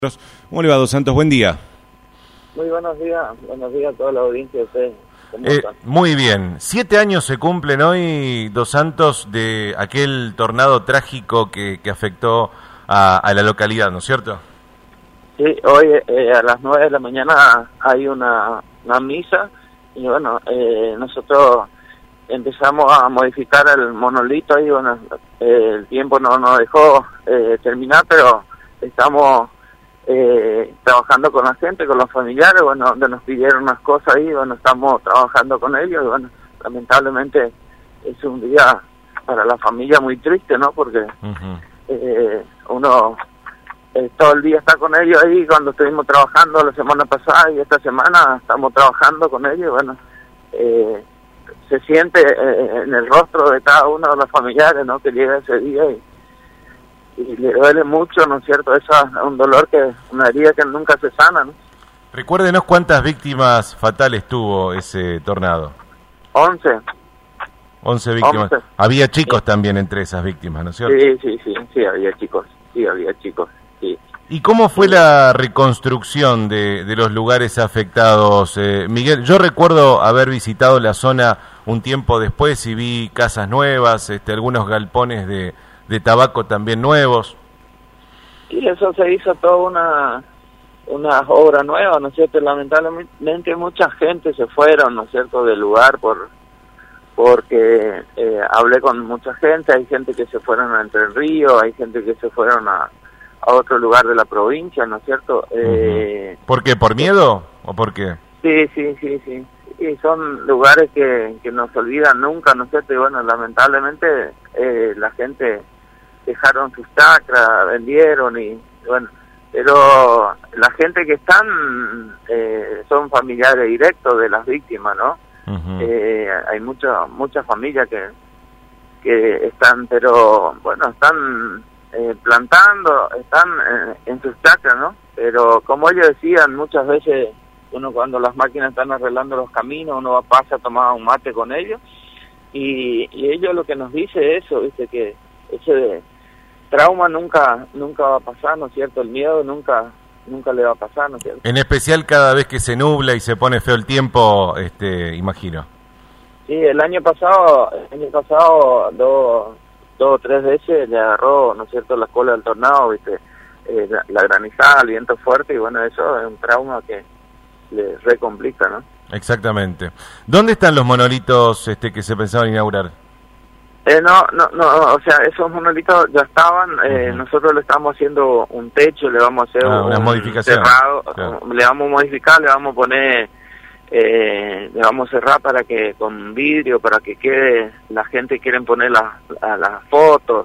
¿Cómo le va, Dos Santos? Buen día. Muy buenos días a toda la audiencia de ustedes. ¿Cómo están? Muy bien. 7 años se cumplen hoy, Dos Santos, de aquel tornado trágico que afectó a la localidad, ¿no es cierto? Sí, hoy a las 9 de la mañana hay una misa y bueno, nosotros empezamos a modificar el monolito y bueno, el tiempo no nos dejó terminar, pero estamos trabajando con la gente, con los familiares, bueno, donde nos pidieron unas cosas ahí, bueno, estamos trabajando con ellos y bueno, lamentablemente es un día para la familia muy triste, ¿no? Porque uno todo el día está con ellos ahí, cuando estuvimos trabajando la semana pasada y esta semana estamos trabajando con ellos, bueno, se siente en el rostro de cada uno de los familiares, ¿no? Que llega ese día y le duele mucho, ¿no es cierto? Eso es un dolor, una herida que nunca se sana, ¿no? Recuérdenos cuántas víctimas fatales tuvo ese tornado. 11. 11 víctimas. 11. Había chicos también entre esas víctimas, ¿no es cierto? Sí, había chicos, sí. ¿Y cómo fue la reconstrucción de los lugares afectados, Miguel? Yo recuerdo haber visitado la zona un tiempo después y vi casas nuevas, algunos galpones de tabaco también nuevos. Y eso se hizo toda una obra nueva, ¿no es cierto? Lamentablemente mucha gente se fueron, ¿no es cierto?, del lugar porque hablé con mucha gente, hay gente que se fueron a Entre Ríos, hay gente que se fueron a otro lugar de la provincia, ¿no es cierto? ¿Por qué? ¿Por miedo o por qué? Sí. Y son lugares que no se olvidan nunca, ¿no es cierto? Y bueno, lamentablemente la gente dejaron sus chacras, vendieron y bueno, pero la gente que están son familiares directos de las víctimas, ¿no? Hay muchas familias que están, pero bueno, están plantando, están en sus chacras, ¿no? Pero como ellos decían, muchas veces uno cuando las máquinas están arreglando los caminos, uno pasa a tomar un mate con ellos y ellos lo que nos dice es eso, ¿viste? Que ese trauma nunca va a pasar, ¿no es cierto? El miedo nunca le va a pasar, ¿no es cierto? En especial cada vez que se nubla y se pone feo el tiempo, imagino. Sí, el año pasado dos o tres veces le agarró, ¿no es cierto?, la cola del tornado, ¿viste? La granizada, el viento fuerte y bueno, eso es un trauma que le recomplica, ¿no? Exactamente. ¿Dónde están los monolitos que se pensaban inaugurar? No, o sea, esos monolitos ya estaban, nosotros le estamos haciendo un techo, le vamos a hacer una modificación cerrado, claro. Le vamos a modificar, le vamos a poner, le vamos a cerrar para que con vidrio, para que quede, la gente quieren poner las fotos,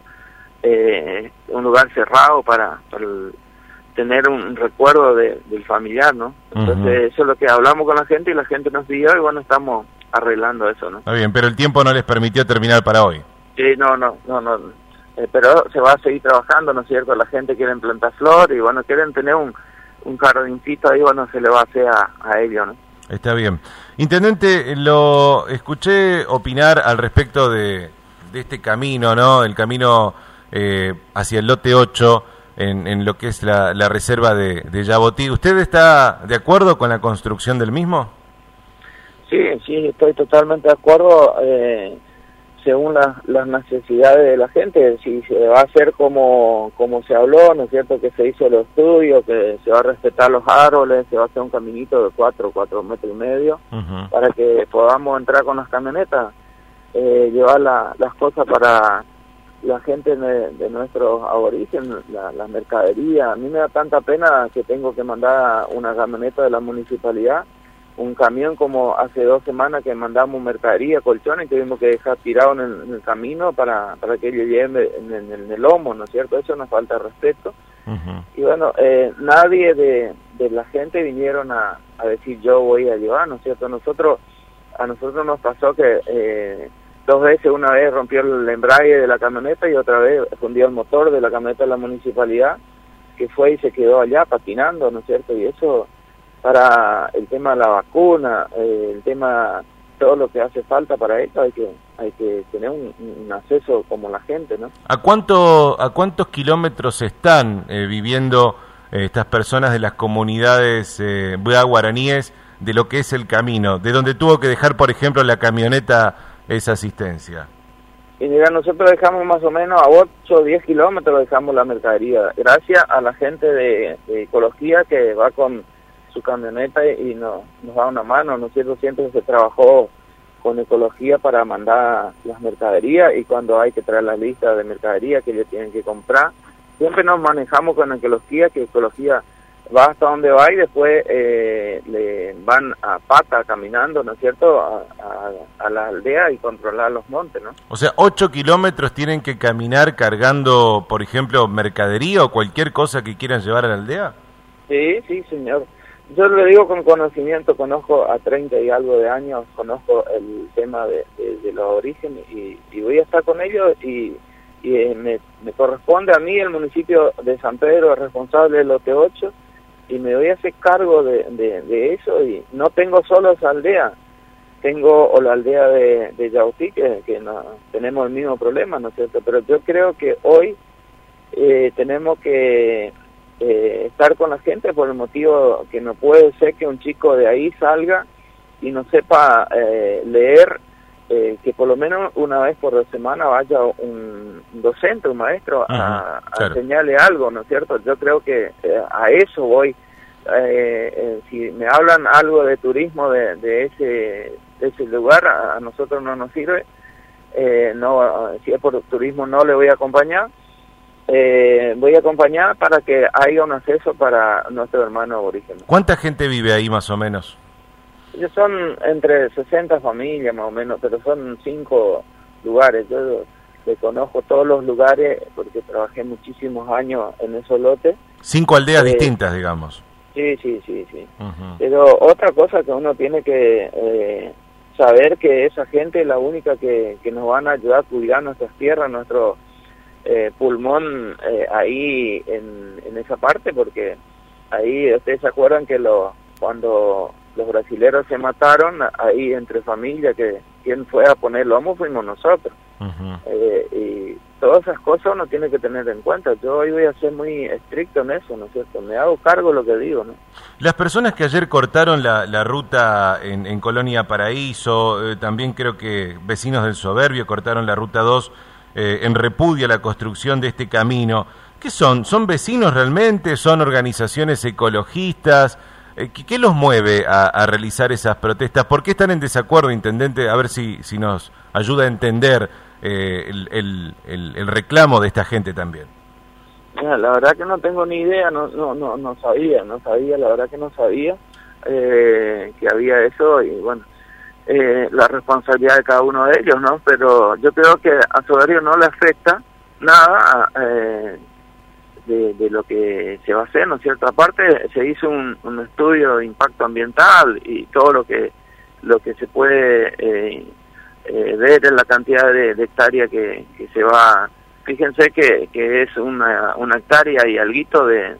un lugar cerrado para tener un recuerdo del familiar, ¿no? Entonces eso es lo que hablamos con la gente y la gente nos pidió y bueno, estamos arreglando eso, ¿no? Está bien, pero el tiempo no les permitió terminar para hoy. Sí, no, pero se va a seguir trabajando, ¿no es cierto? La gente quiere plantar flor y bueno, quieren tener un jardincito ahí, bueno, se le va a hacer a ellos, ¿no? Está bien. Intendente, lo escuché opinar al respecto de este camino, ¿no? El camino hacia el lote 8 en lo que es la reserva de Yabotí. ¿Usted está de acuerdo con la construcción del mismo? Sí, estoy totalmente de acuerdo, según las necesidades de la gente, si se va a hacer como se habló, ¿no es cierto?, que se hizo los estudios, que se va a respetar los árboles, se va a hacer un caminito de 4 metros y medio, para que podamos entrar con las camionetas, llevar las cosas para la gente de nuestros aborígenes, la mercadería. A mí me da tanta pena que tengo que mandar una camioneta de la municipalidad, un camión como hace 2 semanas que mandamos mercadería, colchones, que tuvimos que dejar tirado en el camino para que ellos lleven en el lomo, ¿no es cierto? Eso nos falta respeto. Y bueno, nadie de la gente vinieron a decir yo voy a llevar, ¿no es cierto? A nosotros nos pasó que 2 veces, una vez rompió el embrague de la camioneta y otra vez fundió el motor de la camioneta de la municipalidad, que fue y se quedó allá patinando, ¿no es cierto? Y eso, para el tema de la vacuna, el tema, todo lo que hace falta para esto, hay que tener un acceso como la gente, ¿no? ¿A cuántos kilómetros están viviendo estas personas de las comunidades guaraníes de lo que es el camino, de donde tuvo que dejar, por ejemplo, la camioneta esa asistencia? Y mira, nosotros dejamos más o menos a 8 o 10 kilómetros, dejamos la mercadería, gracias a la gente de ecología que va con su camioneta y nos da una mano, ¿no es cierto? Siempre se trabajó con ecología para mandar las mercaderías, y cuando hay que traer la lista de mercadería que ellos tienen que comprar, siempre nos manejamos con ecología, que ecología va hasta donde va y después le van a pata caminando, ¿no es cierto?, a la aldea y controlar los montes, ¿no? O sea, 8 kilómetros tienen que caminar cargando, por ejemplo, mercadería o cualquier cosa que quieran llevar a la aldea. Sí, sí, señor. Yo le digo con conocimiento, conozco a 30 y algo de años, conozco el tema de los orígenes y voy a estar con ellos y me corresponde a mí, el municipio de San Pedro, el responsable del lote 8, y me voy a hacer cargo de eso, y no tengo solo esa aldea, tengo la aldea de Yautí, que no, tenemos el mismo problema, ¿no es cierto? Pero yo creo que hoy tenemos que estar con la gente por el motivo que no puede ser que un chico de ahí salga y no sepa leer, que por lo menos una vez por semana vaya un docente, un maestro a enseñarle algo, ¿no es cierto? Yo creo que a eso voy. Si me hablan algo de turismo de ese lugar, a nosotros no nos sirve. No, si es por turismo no le voy a acompañar. Voy a acompañar para que haya un acceso para nuestro hermano aborigen. ¿Cuánta gente vive ahí más o menos? Ellos son entre 60 familias más o menos, pero son 5 lugares. Yo le conozco todos los lugares porque trabajé muchísimos años en esos lotes. 5 aldeas distintas, digamos. Sí. Pero otra cosa que uno tiene que saber, que esa gente es la única que nos van a ayudar a cuidar nuestras tierras, nuestro pulmón ahí en esa parte, porque ahí ustedes se acuerdan que cuando los brasileros se mataron, ahí entre familia, que quien fue a poner lomo fuimos nosotros. Y todas esas cosas uno tiene que tener en cuenta. Yo hoy voy a ser muy estricto en eso, ¿no es cierto? Me hago cargo de lo que digo, ¿no? Las personas que ayer cortaron la ruta en Colonia Paraíso, también creo que vecinos del Soberbio cortaron la ruta 2 en repudio a la construcción de este camino. ¿Qué son? ¿Son vecinos realmente? ¿Son organizaciones ecologistas? ¿Qué los mueve a realizar esas protestas? ¿Por qué están en desacuerdo, intendente? A ver si nos ayuda a entender el reclamo de esta gente también. Mira, la verdad que no tengo ni idea, no sabía, la verdad que no sabía que había eso, y bueno, la responsabilidad de cada uno de ellos, ¿no? Pero yo creo que a Soberbio no le afecta nada de lo que se va a hacer, ¿no es cierto? Aparte se hizo un estudio de impacto ambiental y todo lo que se puede ver en la cantidad de hectárea que se va. Fíjense que es una hectárea y alguito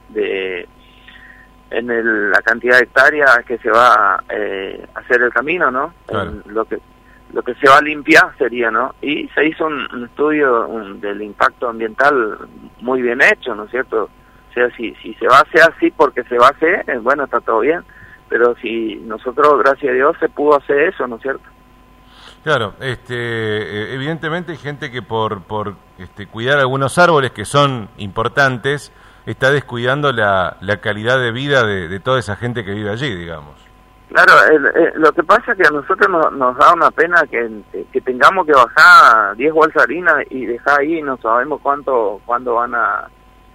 la cantidad de hectáreas que se va a hacer el camino, ¿no? Claro. Lo que se va a limpiar sería, ¿no? Y se hizo un estudio del impacto ambiental muy bien hecho, ¿no es cierto? O sea, si se va a hacer así porque se va a hacer, bueno, está todo bien, pero si nosotros, gracias a Dios, se pudo hacer eso, ¿no es cierto? Claro, evidentemente hay gente que por cuidar algunos árboles que son importantes, está descuidando la calidad de vida de toda esa gente que vive allí, digamos. Claro, lo que pasa es que a nosotros nos da una pena que tengamos que bajar 10 bolsas de harina y dejar ahí, no sabemos cuándo van a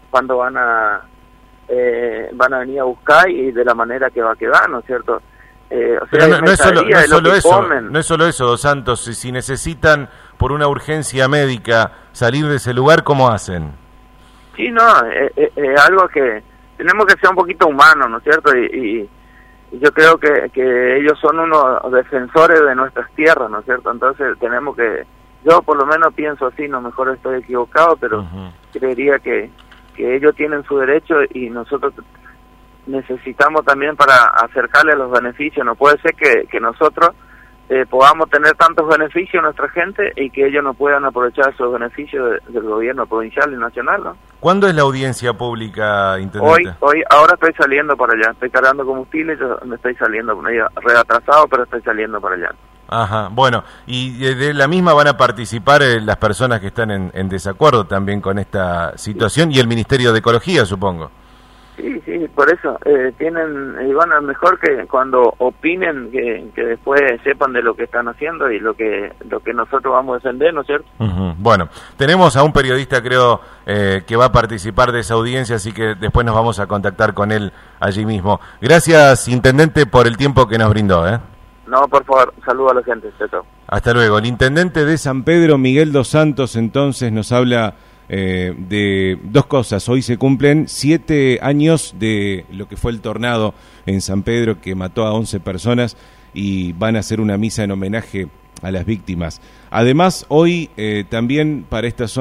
venir a buscar y de la manera que va a quedar, ¿no es cierto? Pero no es solo eso, Dos Santos. Si necesitan por una urgencia médica salir de ese lugar, ¿cómo hacen? Sí, no, es algo que tenemos que ser un poquito humanos, ¿no es cierto? Y yo creo que ellos son unos defensores de nuestras tierras, ¿no es cierto? Entonces tenemos que, yo por lo menos pienso así, no, mejor estoy equivocado, pero creería que ellos tienen su derecho y nosotros necesitamos también para acercarle a los beneficios. No puede ser que nosotros podamos tener tantos beneficios a nuestra gente y que ellos no puedan aprovechar esos beneficios del gobierno provincial y nacional, ¿no? ¿Cuándo es la audiencia pública, intendente? Ahora estoy saliendo para allá, estoy cargando combustible, yo me estoy saliendo, medio reatrasado, pero estoy saliendo para allá. Ajá, bueno, y de la misma van a participar las personas que están en desacuerdo también con esta situación y el Ministerio de Ecología, supongo. Sí, por eso tienen, y bueno, mejor que cuando opinen que después sepan de lo que están haciendo y lo que nosotros vamos a defender, ¿no es cierto? Bueno, tenemos a un periodista, creo, que va a participar de esa audiencia, así que después nos vamos a contactar con él allí mismo. Gracias, intendente, por el tiempo que nos brindó, ¿eh? No, por favor, saludo a la gente. Chao. Hasta luego. El intendente de San Pedro, Miguel Dos Santos, entonces nos habla de dos cosas. Hoy se cumplen 7 años de lo que fue el tornado en San Pedro que mató a 11 personas y van a hacer una misa en homenaje a las víctimas. Además, hoy también para esta zona